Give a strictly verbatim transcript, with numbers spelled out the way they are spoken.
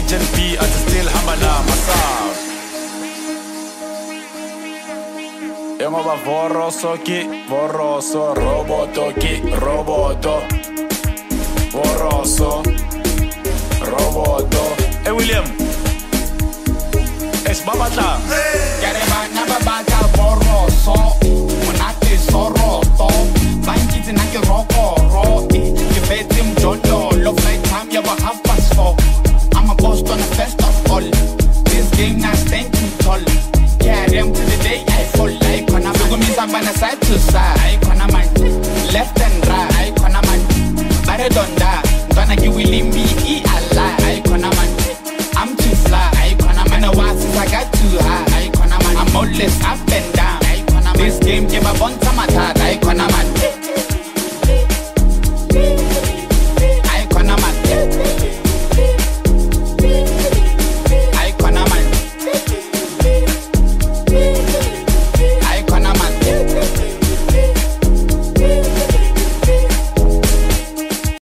Agent B, at still Hamala Masound. Yengoba voroso ki, voroso, roboto ki, roboto. Voroso, roboto. Hey William, es babatla. Kare bana ba batla voroso, monate soroto. Bankitsi na ke roko ro, ke fetse mjolo, love night time ya ba half